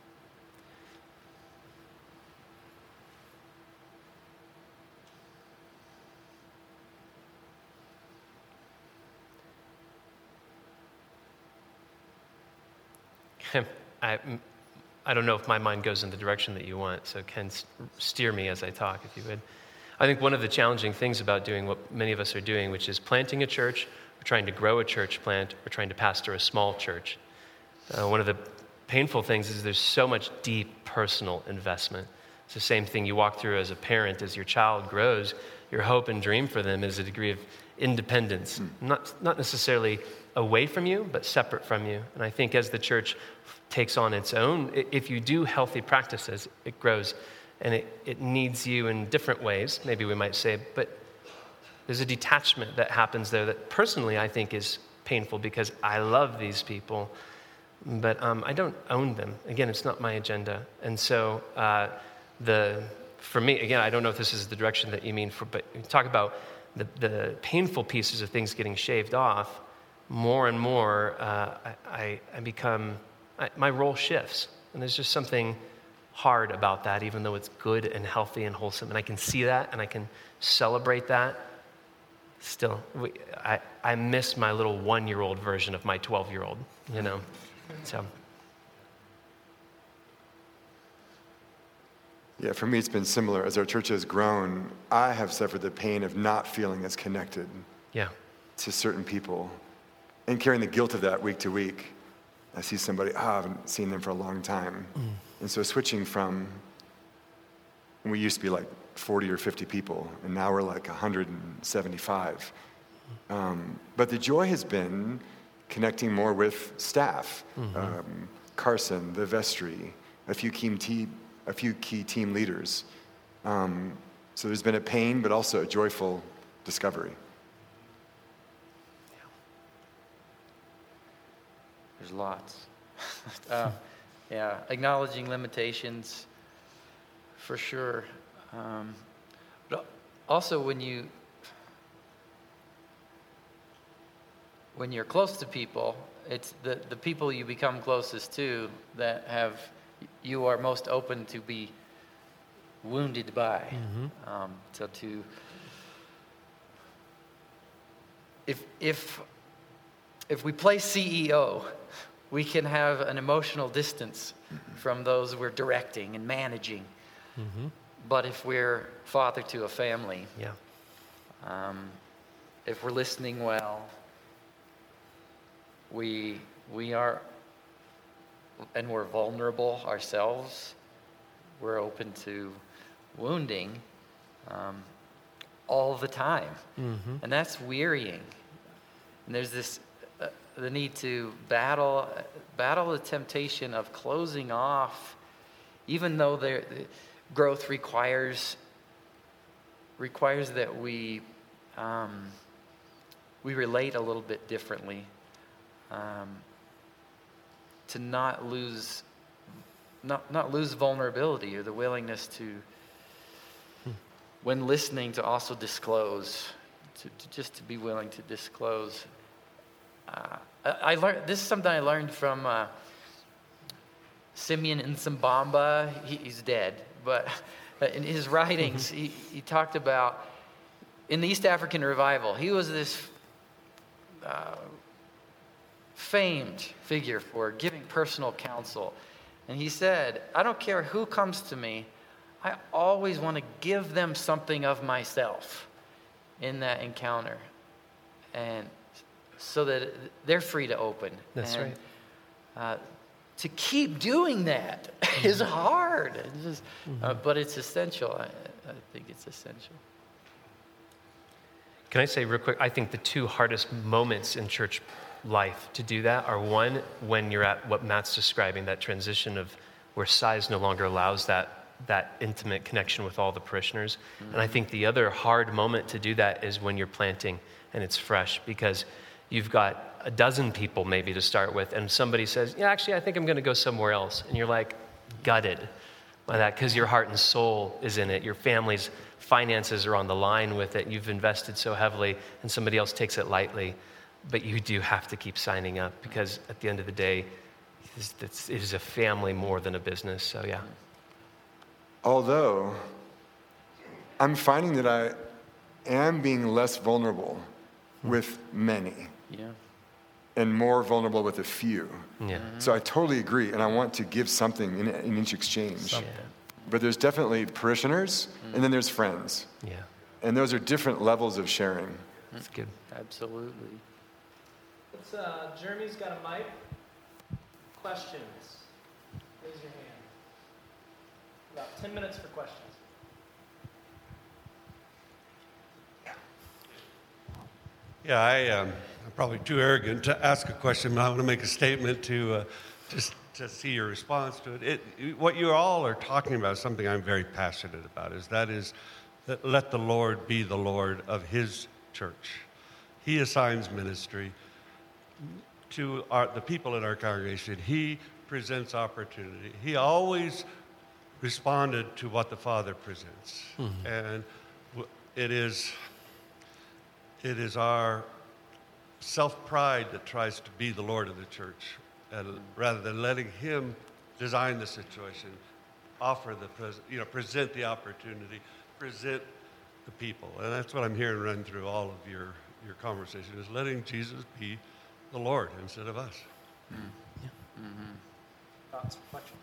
I, I don't know if my mind goes in the direction that you want, so Ken, steer me as I talk, if you would. I think one of the challenging things about doing what many of us are doing, which is planting a church, or trying to grow a church plant, or trying to pastor a small church. Uh, one of the painful things is there's so much deep personal investment. It's the same thing you walk through as a parent. As your child grows, your hope and dream for them is a degree of independence, mm. not, not necessarily away from you, but separate from you. And I think as the church takes on its own, if you do healthy practices, it grows. And it, it needs you in different ways, maybe we might say, but there's a detachment that happens there that personally I think is painful because I love these people, but um, I don't own them. Again, it's not my agenda. And so uh, the for me, again, I don't know if this is the direction that you mean, for, but you talk about the, the painful pieces of things getting shaved off, more and more uh, I, I become, I, my role shifts. And there's just something hard about that, even though it's good and healthy and wholesome. And I can see that and I can celebrate that. Still, we, I, I miss my little one-year-old version of my twelve-year-old, you know. So. Yeah, for me it's been similar. As our church has grown, I have suffered the pain of not feeling as connected yeah. to certain people and carrying the guilt of that week to week. I see somebody, oh, I haven't seen them for a long time. Mm. And so switching from, we used to be like forty or fifty people, and now we're like one hundred seventy-five. Um, but the joy has been connecting more with staff. Mm-hmm. Um, Carson, the vestry, a few key team, a few key team leaders. Um, so there's been a pain, but also a joyful discovery. There's lots. uh, yeah, acknowledging limitations, for sure. Um, but also when you when you're close to people, it's the, the people you become closest to that have you are most open to be wounded by. Mm-hmm. Um, so to if if if we play C E O, we can have an emotional distance mm-hmm. from those we're directing and managing. Mm-hmm. But if we're father to a family, yeah. um, if we're listening well, we we are, and we're vulnerable ourselves, we're open to wounding um, all the time. Mm-hmm. And that's wearying. And there's this uh, the need to battle battle the temptation of closing off, even though there growth requires requires that we um, we relate a little bit differently, um, to not lose not not lose vulnerability or the willingness to, hmm. when listening, to also disclose, to, to just to be willing to disclose. Uh, I, I learned this is something I learned from uh, Simeon Nsambamba. He, he's dead. But in his writings, he, he talked about, in the East African revival, he was this uh, famed figure for giving personal counsel. And he said, I don't care who comes to me, I always want to give them something of myself in that encounter. And so that they're free to open. That's and, right. Uh, To keep doing that is hard, it's just, mm-hmm. uh, but it's essential. I, I think it's essential. Can I say real quick, I think the two hardest moments in church life to do that are, one, when you're at what Matt's describing, that transition of where size no longer allows that, that intimate connection with all the parishioners. Mm-hmm. And I think the other hard moment to do that is when you're planting and it's fresh, because you've got a dozen people maybe to start with, and somebody says, yeah, actually, I think I'm going to go somewhere else. And you're like gutted by that because your heart and soul is in it. Your family's finances are on the line with it. You've invested so heavily, and somebody else takes it lightly. But you do have to keep signing up, because at the end of the day, it is a family more than a business. So, yeah. Although I'm finding that I am being less vulnerable with many. Yeah. and more vulnerable with a few. Yeah. So I totally agree, and I want to give something in, in each exchange. Yeah. But there's definitely parishioners, and then there's friends. Yeah. And those are different levels of sharing. That's good. Absolutely. Let's, uh, Jeremy's got a mic. Questions? Raise your hand. About ten minutes for questions. Yeah, I, um, I'm probably too arrogant to ask a question, but I want to make a statement to uh, just to see your response to it. it. What you all are talking about is something I'm very passionate about, is that is that let the Lord be the Lord of his church. He assigns ministry to our, the people in our congregation. He presents opportunity. He always responded to what the Father presents. Mm-hmm. And it is... It is our self-pride that tries to be the Lord of the church, and rather than letting him design the situation, offer the, pres- you know, present the opportunity, present the people. And that's what I'm hearing run through all of your, your conversation, is letting Jesus be the Lord instead of us. Mm. Yeah. Mm-hmm. Thoughts, reflection?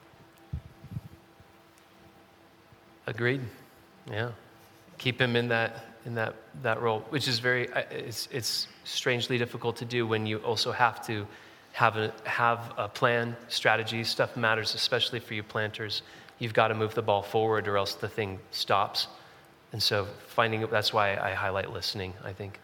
Agreed. Yeah. Keep him in that in that, that role, which is very, it's, it's strangely difficult to do when you also have to have a, have a plan, strategy. Stuff matters, especially for you planters. You've got to move the ball forward or else the thing stops. And so finding, that's why I highlight listening, I think.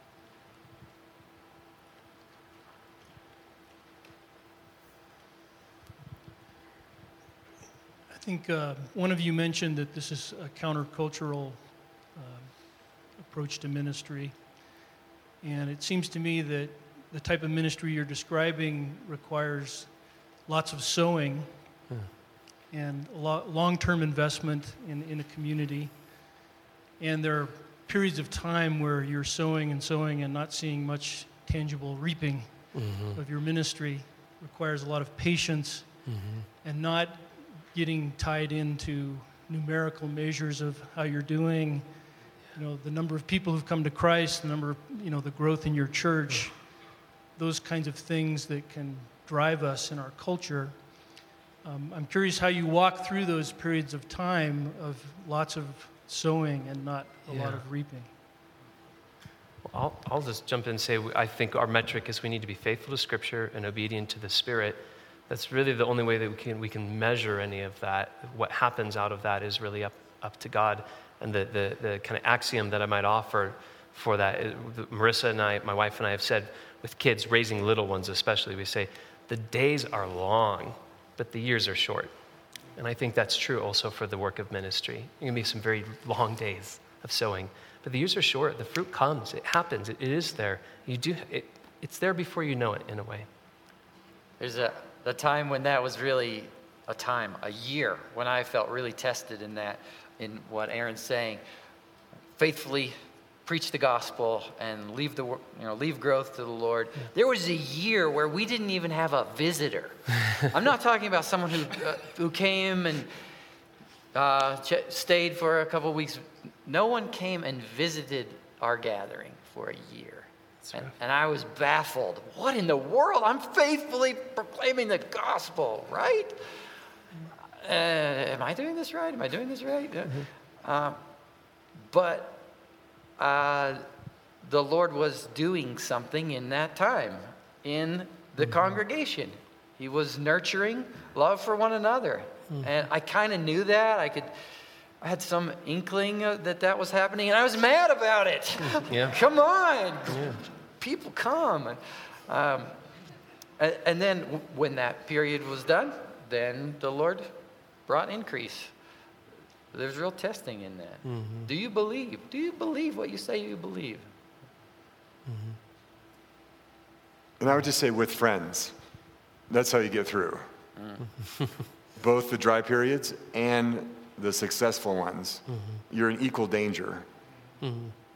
I think uh, one of you mentioned that this is a countercultural approach to ministry. And it seems to me that the type of ministry you're describing requires lots of sowing hmm. and a lo- long-term investment in, in a community. And there are periods of time where you're sowing and sowing and not seeing much tangible reaping mm-hmm. of your ministry. It requires a lot of patience mm-hmm. and not getting tied into numerical measures of how you're doing. You know, the number of people who've come to Christ, the number of, you know, the growth in your church, those kinds of things that can drive us in our culture. Um, I'm curious how you walk through those periods of time of lots of sowing and not a yeah. lot of reaping. Well, I'll, I'll just jump in and say I think our metric is we need to be faithful to Scripture and obedient to the Spirit. That's really the only way that we can we can measure any of that. What happens out of that is really up, up to God. And the, the, the kind of axiom that I might offer for that, is, Marissa and I, my wife and I have said with kids, raising little ones especially, we say, the days are long, but the years are short. And I think that's true also for the work of ministry. There can be some very long days of sowing, but the years are short. The fruit comes. It happens. It, it is there. You do. It, it's there before you know it, in a way. There's a, a time when that was really a time, a year, when I felt really tested in that. In what Aaron's saying, faithfully preach the gospel and leave the you know leave growth to the Lord. Yeah. There was a year where we didn't even have a visitor. I'm not talking about someone who uh, who came and uh, ch- stayed for a couple of weeks. No one came and visited our gathering for a year, and, and I was baffled. What in the world? I'm faithfully proclaiming the gospel, right? Uh, am I doing this right? Am I doing this right? Mm-hmm. Uh, but uh, the Lord was doing something in that time in the mm-hmm. congregation. He was nurturing love for one another. Mm-hmm. And I kind of knew that. I could, I had some inkling uh, that that was happening, and I was mad about it. Yeah. Come on. Yeah. People come. And, um, and, and then w- when that period was done, then the Lord brought increase. There's real testing in that. Mm-hmm. Do you believe? Do you believe what you say you believe? Mm-hmm. And I would just say with friends, that's how you get through. Mm. Both the dry periods and the successful ones. Mm-hmm. You're in equal danger. Mm-hmm.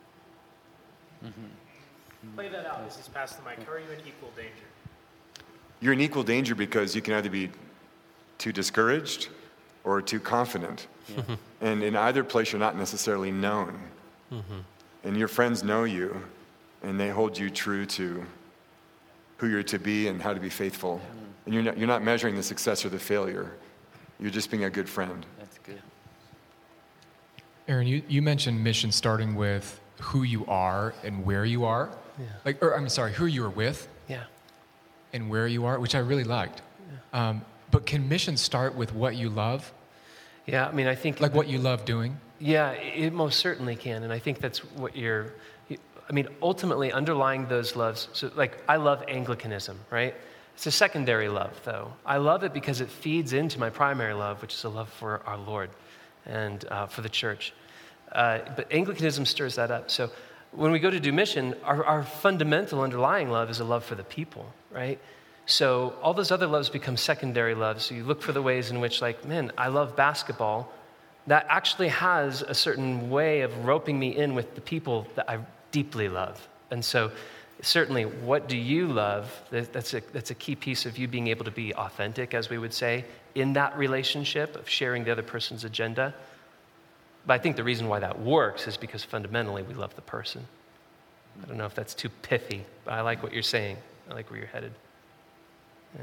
Mm-hmm. Play that out. This is past the mic. Are you in equal danger? You're in equal danger because you can either be too discouraged or too confident. Yeah. And in either place, you're not necessarily known. Mm-hmm. And your friends know you, and they hold you true to who you're to be and how to be faithful. And you're not, you're not measuring the success or the failure. You're just being a good friend. That's good. Aaron, you, you mentioned mission starting with who you are and where you are. Yeah. Like, or I'm sorry, who you're with Yeah. and where you are, which I really liked. Yeah. Um, but can mission start with what you love? Yeah, I mean, I think... Like what you love doing? Yeah, it most certainly can. And I think that's what you're... I mean, ultimately, underlying those loves... So, like, I love Anglicanism, right? It's a secondary love, though. I love it because it feeds into my primary love, which is a love for our Lord and uh, for the church. Uh, but Anglicanism stirs that up. So when we go to do mission, our, our fundamental underlying love is a love for the people, right? So all those other loves become secondary loves. So you look for the ways in which, like, man, I love basketball. That actually has a certain way of roping me in with the people that I deeply love. And so certainly, what do you love? That's a, that's a key piece of you being able to be authentic, as we would say, in that relationship of sharing the other person's agenda. But I think the reason why that works is because fundamentally we love the person. I don't know if that's too pithy, but I like what you're saying. I like where you're headed. Yeah.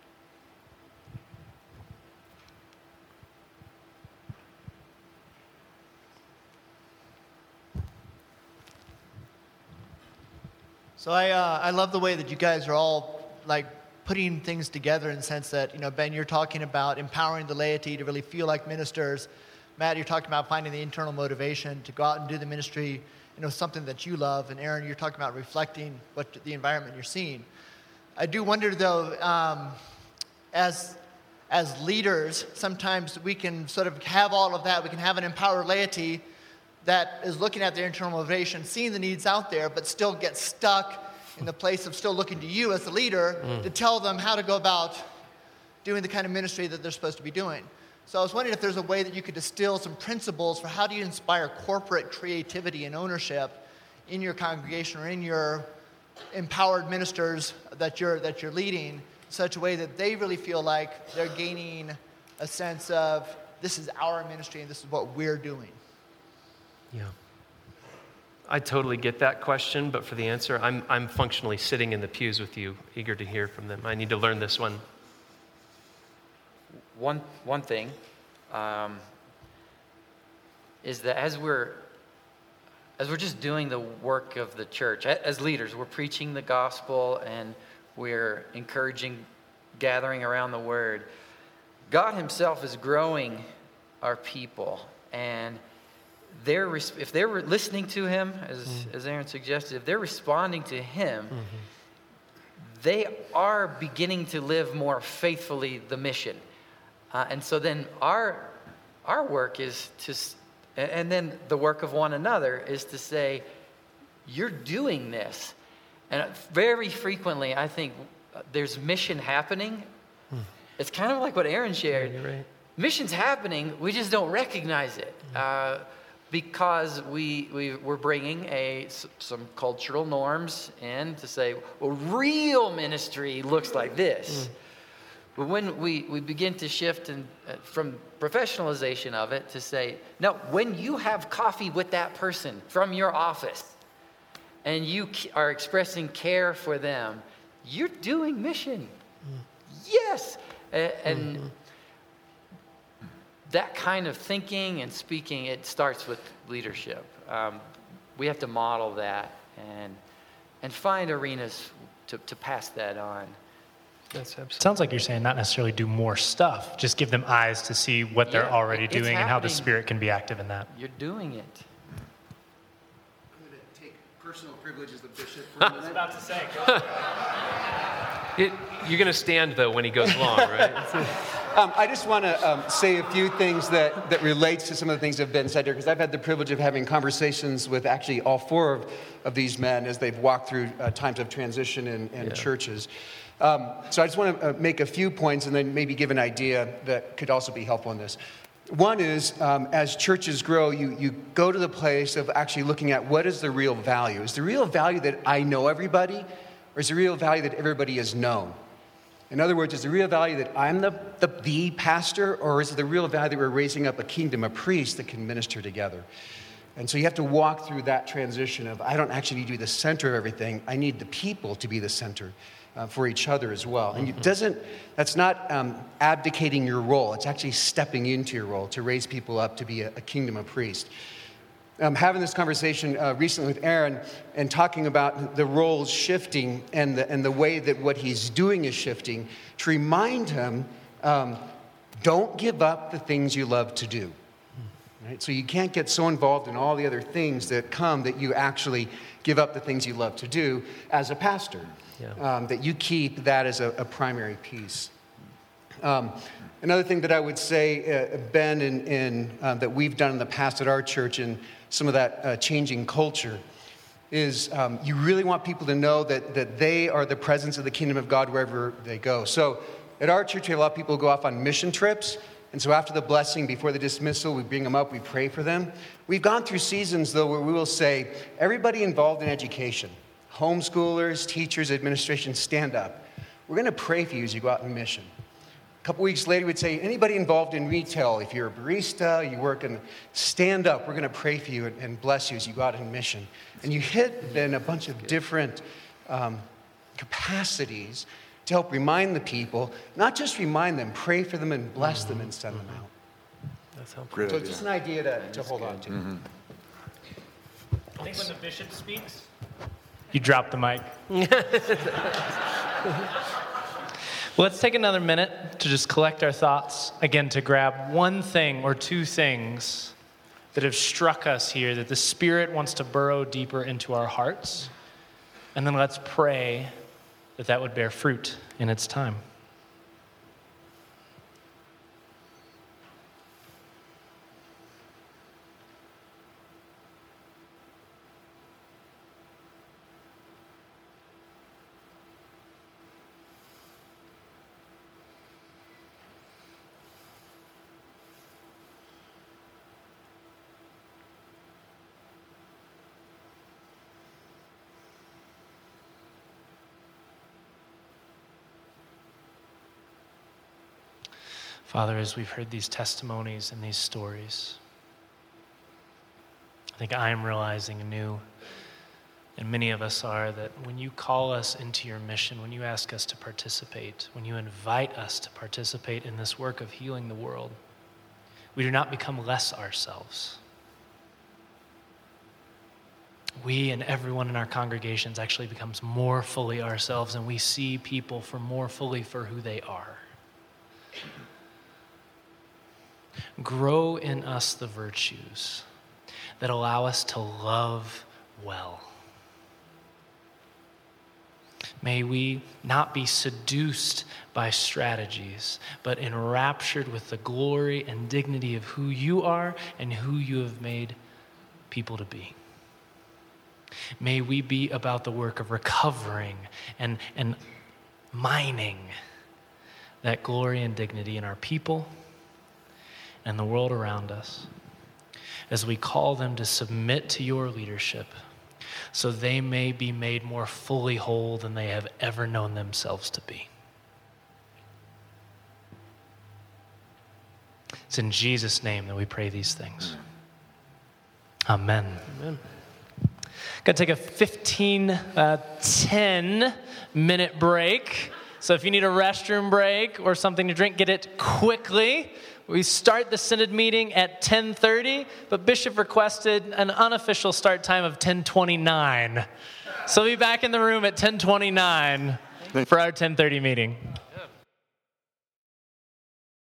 So I uh, I love the way that you guys are all like putting things together in the sense that, you know, Ben, you're talking about empowering the laity to really feel like ministers. Matt, you're talking about finding the internal motivation to go out and do the ministry, you know, something that you love. And Aaron, you're talking about reflecting what the environment you're seeing. I do wonder, though, um, as as leaders, sometimes we can sort of have all of that. We can have an empowered laity that is looking at their internal motivation, seeing the needs out there, but still get stuck in the place of still looking to you as the leader mm. to tell them how to go about doing the kind of ministry that they're supposed to be doing. So I was wondering if there's a way that you could distill some principles for how do you inspire corporate creativity and ownership in your congregation or in your empowered ministers that you're that you're leading in such a way that they really feel like they're gaining a sense of this is our ministry and this is what we're doing. Yeah. I totally get that question, but for the answer, I'm I'm functionally sitting in the pews with you, eager to hear from them. I need to learn this one. One one thing um, is that as we're as we're just doing the work of the church, as leaders, we're preaching the gospel and we're encouraging gathering around the word. God himself is growing our people, and they're if they're listening to him, as mm. as Aaron suggested, if they're responding to him, mm-hmm. they are beginning to live more faithfully the mission. Uh, and so then our our work is to, and then the work of one another is to say, you're doing this. And very frequently, I think there's mission happening. Hmm. It's kind of like what Aaron shared. Yeah, you're right. Mission's happening, we just don't recognize it. Uh, because we, we, we're bringing a, some cultural norms in to say, well, real ministry looks like this. Hmm. But when we, we begin to shift in, uh, from professionalization of it to say, no, when you have coffee with that person from your office and you are expressing care for them, you're doing mission. Mm. Yes. Uh, and mm-hmm. that kind of thinking and speaking, it starts with leadership. Um, we have to model that and and find arenas to, to pass that on. That's sounds like you're saying not necessarily do more stuff, just give them eyes to see what they're yeah, already doing happening. And how the Spirit can be active in that. You're doing it. I'm going to take personal privilege as the bishop for a minute. I was about to say. it, you're going to stand, though, when he goes long, right? um, I just want to um, say a few things that, that relates to some of the things that have been said here, because I've had the privilege of having conversations with actually all four of, of these men as they've walked through uh, times of transition in, in yeah. churches. Um, so I just want to uh, make a few points and then maybe give an idea that could also be helpful in this. One is, um, as churches grow, you, you go to the place of actually looking at what is the real value. Is the real value that I know everybody, or is the real value that everybody is known? In other words, is the real value that I'm the, the, the pastor, or is it the real value that we're raising up a kingdom of priests that can minister together? And so you have to walk through that transition of, I don't actually need to be the center of everything. I need the people to be the center. uh, for each other as well. And it doesn't, that's not um, abdicating your role. It's actually stepping into your role to raise people up to be a, a kingdom of priests. I'm having this conversation uh, recently with Aaron and talking about the roles shifting and the, and the way that what he's doing is shifting, to remind him, um, don't give up the things you love to do. Right? So you can't get so involved in all the other things that come that you actually give up the things you love to do as a pastor, yeah. um, that you keep that as a, a primary piece. Um, another thing that I would say, uh, Ben, in, in, uh, that we've done in the past at our church and some of that uh, changing culture is um, you really want people to know that, that they are the presence of the kingdom of God wherever they go. So at our church, we have a lot of people who go off on mission trips. And so after the blessing, before the dismissal, we bring them up, we pray for them. We've gone through seasons, though, where we will say, everybody involved in education, homeschoolers, teachers, administration, stand up. We're going to pray for you as you go out on mission. A couple weeks later, we'd say, anybody involved in retail, if you're a barista, you work in, stand up. We're going to pray for you and, and bless you as you go out on mission. And you hit then a bunch of different um, capacities to help remind the people, not just remind them, pray for them and bless them and send them out. That's helpful. Great So idea. it's just an idea to, to hold on to. Mm-hmm. I think when the bishop speaks, you drop the mic. Well, let's take another minute to just collect our thoughts, again, to grab one thing or two things that have struck us here, that the Spirit wants to burrow deeper into our hearts. And then let's pray that that would bear fruit in its time. Father, as we've heard these testimonies and these stories, I think I am realizing anew, and many of us are, that when you call us into your mission, when you ask us to participate, when you invite us to participate in this work of healing the world, we do not become less ourselves. We and everyone in our congregations actually becomes more fully ourselves, and we see people for more fully for who they are. Grow in us the virtues that allow us to love well. May we not be seduced by strategies, but enraptured with the glory and dignity of who you are and who you have made people to be. May we be about the work of recovering and, and mining that glory and dignity in our people and the world around us, as we call them to submit to your leadership so they may be made more fully whole than they have ever known themselves to be. It's in Jesus' name that we pray these things. Amen. Amen. Going to take a fifteen, uh, ten minute break. So if you need a restroom break or something to drink, get it quickly. We start the synod meeting at ten thirty, but Bishop requested an unofficial start time of ten twenty-nine. So we'll be back in the room at ten twenty-nine for our ten thirty meeting.